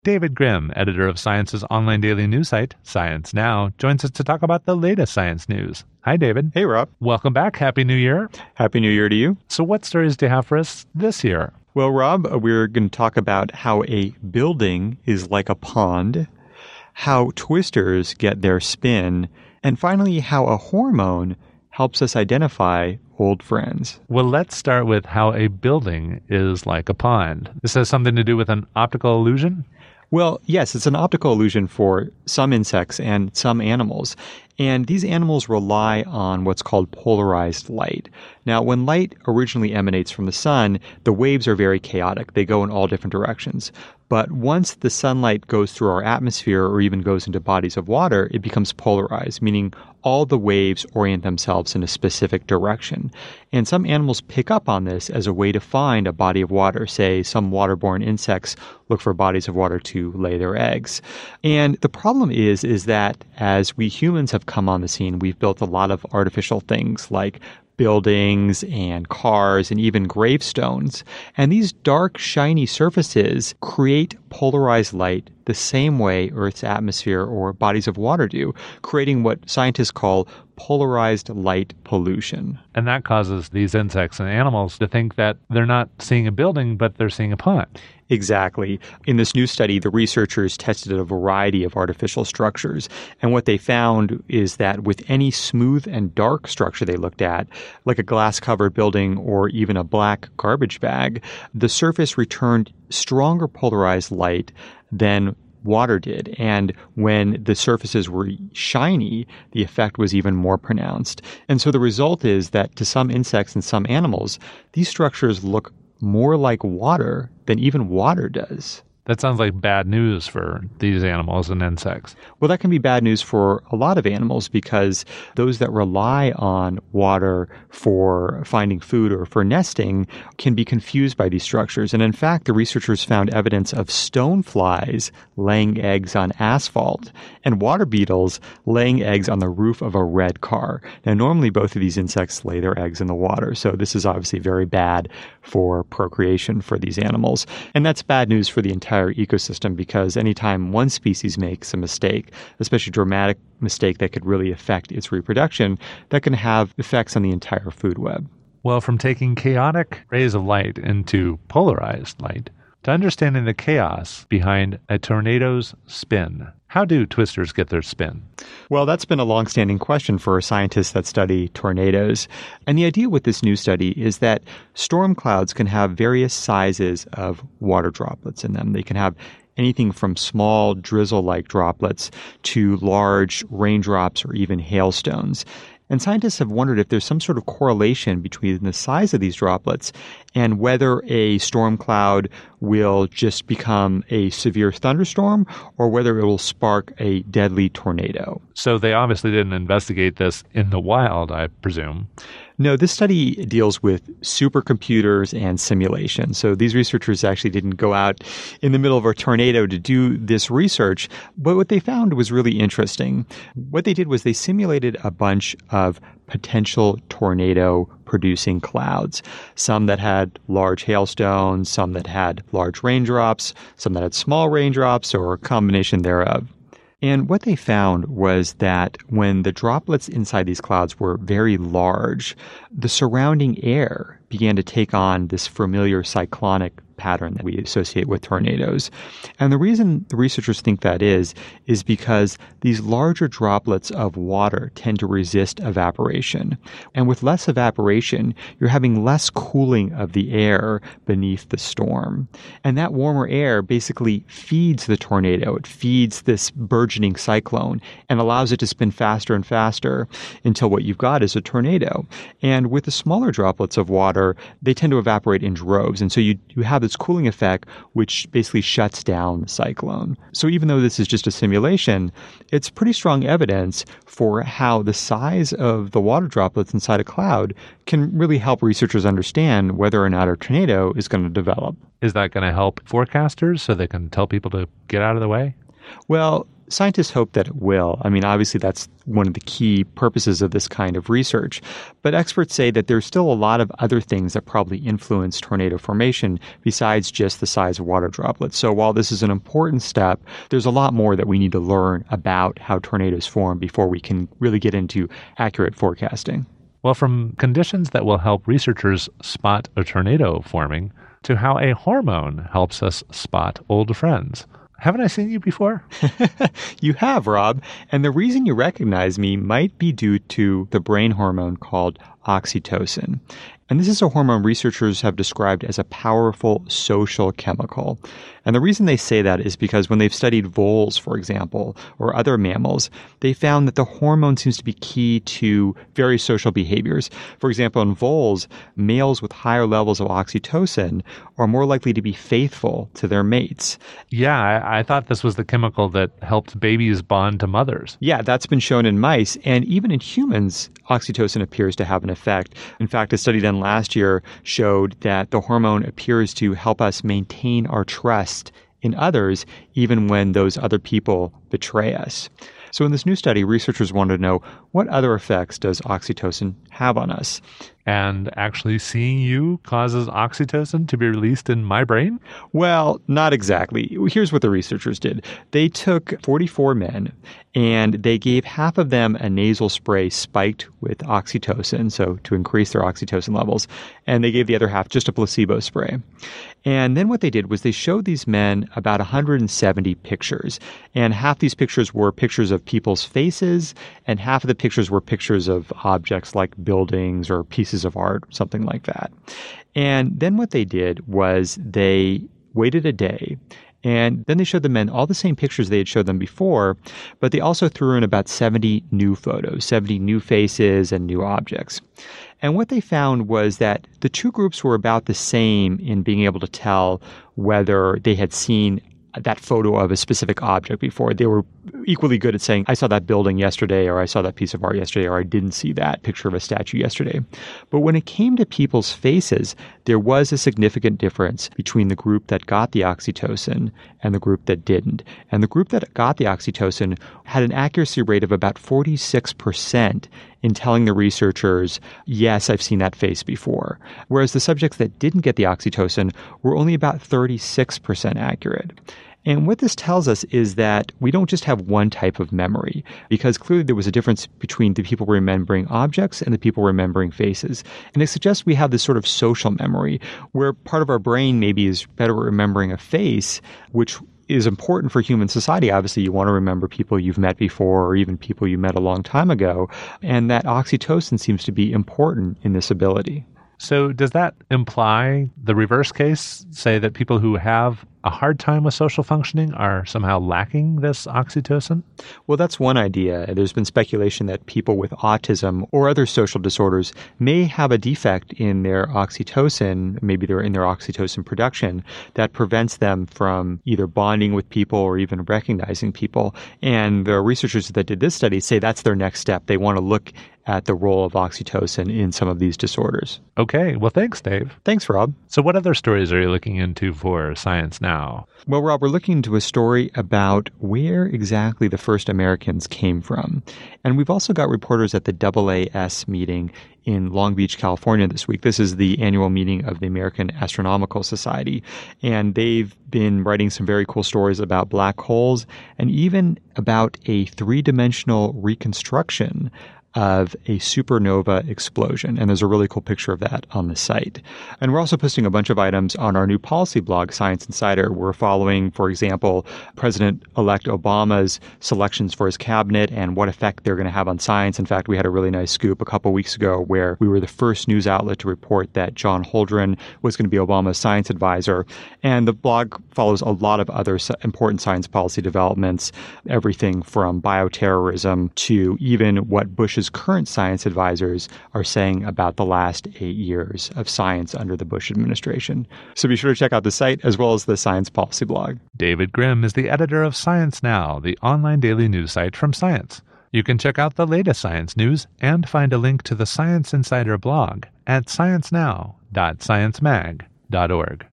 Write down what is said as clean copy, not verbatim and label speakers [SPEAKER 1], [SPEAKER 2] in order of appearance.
[SPEAKER 1] David Grimm, editor of Science's online daily news site, Science Now, joins us to talk about the latest science news. Hi, David.
[SPEAKER 2] Hey, Rob.
[SPEAKER 1] Welcome back. Happy New Year.
[SPEAKER 2] Happy New Year to you.
[SPEAKER 1] So what stories do you have for us this year?
[SPEAKER 2] Well, Rob, we're going to talk about how a building is like a pond, how twisters get their spin, and finally, how a hormone helps us identify old friends.
[SPEAKER 1] Well, let's start with how a building is like a pond. This has something to do with an optical illusion?
[SPEAKER 2] Well, yes, it's an optical illusion for some insects and some animals. And these animals rely on what's called polarized light. Now, when light originally emanates from the sun, the waves are very chaotic. They go in all different directions. But once the sunlight goes through our atmosphere or even goes into bodies of water, it becomes polarized, meaning all the waves orient themselves in a specific direction. And some animals pick up on this as a way to find a body of water. Say, some waterborne insects look for bodies of water to lay their eggs. And the problem is that as we humans have come on the scene, we've built a lot of artificial things like buildings and cars and even gravestones. And these dark, shiny surfaces create polarized light the same way Earth's atmosphere or bodies of water do, creating what scientists call polarized light pollution.
[SPEAKER 1] And that causes these insects and animals to think that they're not seeing a building, but they're seeing a pond.
[SPEAKER 2] Exactly. In this new study, the researchers tested a variety of artificial structures. And what they found is that with any smooth and dark structure they looked at, like a glass-covered building or even a black garbage bag, the surface returned stronger polarized light than water did. And when the surfaces were shiny, the effect was even more pronounced. And so the result is that to some insects and some animals, these structures look more like water than even water does.
[SPEAKER 1] That sounds like bad news for these animals and insects.
[SPEAKER 2] Well, that can be bad news for a lot of animals because those that rely on water for finding food or for nesting can be confused by these structures. And in fact, the researchers found evidence of stoneflies laying eggs on asphalt and water beetles laying eggs on the roof of a red car. Now, normally both of these insects lay their eggs in the water, so this is obviously very bad for procreation for these animals. And that's bad news for the entire ecosystem because anytime one species makes a mistake, especially a dramatic mistake that could really affect its reproduction, that can have effects on the entire food web.
[SPEAKER 1] Well, from taking chaotic rays of light into polarized light to understanding the chaos behind a tornado's spin. How do twisters get their spin?
[SPEAKER 2] Well, that's been a long-standing question for scientists that study tornadoes. And the idea with this new study is that storm clouds can have various sizes of water droplets in them. They can have anything from small drizzle-like droplets to large raindrops or even hailstones. And scientists have wondered if there's some sort of correlation between the size of these droplets and whether a storm cloud will just become a severe thunderstorm or whether it will spark a deadly tornado.
[SPEAKER 1] So they obviously didn't investigate this in the wild, I presume.
[SPEAKER 2] No, this study deals with supercomputers and simulation. So these researchers actually didn't go out in the middle of a tornado to do this research, but what they found was really interesting. What they did was they simulated a bunch of potential tornado-producing clouds, some that had large hailstones, some that had large raindrops, some that had small raindrops, or a combination thereof. And what they found was that when the droplets inside these clouds were very large, the surrounding air began to take on this familiar cyclonic pattern that we associate with tornadoes. And the reason the researchers think that is because these larger droplets of water tend to resist evaporation. And with less evaporation, you're having less cooling of the air beneath the storm. And that warmer air basically feeds the tornado. It feeds this burgeoning cyclone and allows it to spin faster and faster until what you've got is a tornado. And with the smaller droplets of water, they tend to evaporate in droves. And so you have this cooling effect, which basically shuts down the cyclone. So even though this is just a simulation, it's pretty strong evidence for how the size of the water droplets inside a cloud can really help researchers understand whether or not a tornado is going to develop.
[SPEAKER 1] Is that going to help forecasters so they can tell people to get out of the way?
[SPEAKER 2] Well, Scientists hope that it will. I mean, obviously, that's one of the key purposes of this kind of research. But experts say that there's still a lot of other things that probably influence tornado formation besides just the size of water droplets. So while this is an important step, there's a lot more that we need to learn about how tornadoes form before we can really get into accurate forecasting.
[SPEAKER 1] Well, from conditions that will help researchers spot a tornado forming to how a hormone helps us spot old friends. Haven't I seen you before?
[SPEAKER 2] You have, Rob. And the reason you recognize me might be due to the brain hormone called oxytocin. And this is a hormone researchers have described as a powerful social chemical. And the reason they say that is because when they've studied voles, for example, or other mammals, they found that the hormone seems to be key to various social behaviors. For example, in voles, males with higher levels of oxytocin are more likely to be faithful to their mates.
[SPEAKER 1] Yeah, I thought this was the chemical that helped babies bond to mothers.
[SPEAKER 2] Yeah, that's been shown in mice. And even in humans, oxytocin appears to have an effect. In fact, a study done last year showed that the hormone appears to help us maintain our trust in others, even when those other people betray us. So in this new study, researchers wanted to know, what other effects does oxytocin have on us?
[SPEAKER 1] And actually seeing you causes oxytocin to be released in my brain?
[SPEAKER 2] Well, not exactly. Here's what the researchers did. They took 44 men and they gave half of them a nasal spray spiked with oxytocin, so to increase their oxytocin levels, and they gave the other half just a placebo spray. And then what they did was they showed these men about 170 pictures, and half these pictures were pictures of people's faces, and half of the pictures were pictures of objects like buildings or pieces of art, something like that. And then what they did was they waited a day, and then they showed the men all the same pictures they had showed them before, but they also threw in about 70 new photos, 70 new faces and new objects. And what they found was that the two groups were about the same in being able to tell whether they had seen that photo of a specific object before. They were equally good at saying, I saw that building yesterday, or I saw that piece of art yesterday, or I didn't see that picture of a statue yesterday. But when it came to people's faces, there was a significant difference between the group that got the oxytocin and the group that didn't. And the group that got the oxytocin had an accuracy rate of about 46% in telling the researchers, yes, I've seen that face before. Whereas the subjects that didn't get the oxytocin were only about 36% accurate. And what this tells us is that we don't just have one type of memory, because clearly there was a difference between the people remembering objects and the people remembering faces. And it suggests we have this sort of social memory, where part of our brain maybe is better at remembering a face, which is important for human society. Obviously, you want to remember people you've met before or even people you met a long time ago. And that oxytocin seems to be important in this ability.
[SPEAKER 1] So does that imply the reverse case, say that people who have a hard time with social functioning are somehow lacking this oxytocin?
[SPEAKER 2] Well, that's one idea. There's been speculation that people with autism or other social disorders may have a defect in their oxytocin, maybe they're in their oxytocin production, that prevents them from either bonding with people or even recognizing people. And the researchers that did this study say that's their next step. They want to look at the role of oxytocin in some of these disorders.
[SPEAKER 1] Okay. Well, thanks, Dave.
[SPEAKER 2] Thanks, Rob.
[SPEAKER 1] So what other stories are you looking into for Science Now?
[SPEAKER 2] Well, Rob, we're looking into a story about where exactly the first Americans came from. And we've also got reporters at the AAS meeting in Long Beach, California this week. This is the annual meeting of the American Astronomical Society. And they've been writing some very cool stories about black holes and even about a three-dimensional reconstruction of a supernova explosion. And there's a really cool picture of that on the site. And we're also posting a bunch of items on our new policy blog, Science Insider. We're following, for example, President-elect Obama's selections for his cabinet and what effect they're going to have on science. In fact, we had a really nice scoop a couple weeks ago where we were the first news outlet to report that John Holdren was going to be Obama's science advisor. And the blog follows a lot of other important science policy developments, everything from bioterrorism to even what Bush's current science advisors are saying about the last 8 years of science under the Bush administration. So be sure to check out the site as well as the science policy blog.
[SPEAKER 1] David Grimm is the editor of Science Now, the online daily news site from Science. You can check out the latest science news and find a link to the Science Insider blog at sciencenow.sciencemag.org.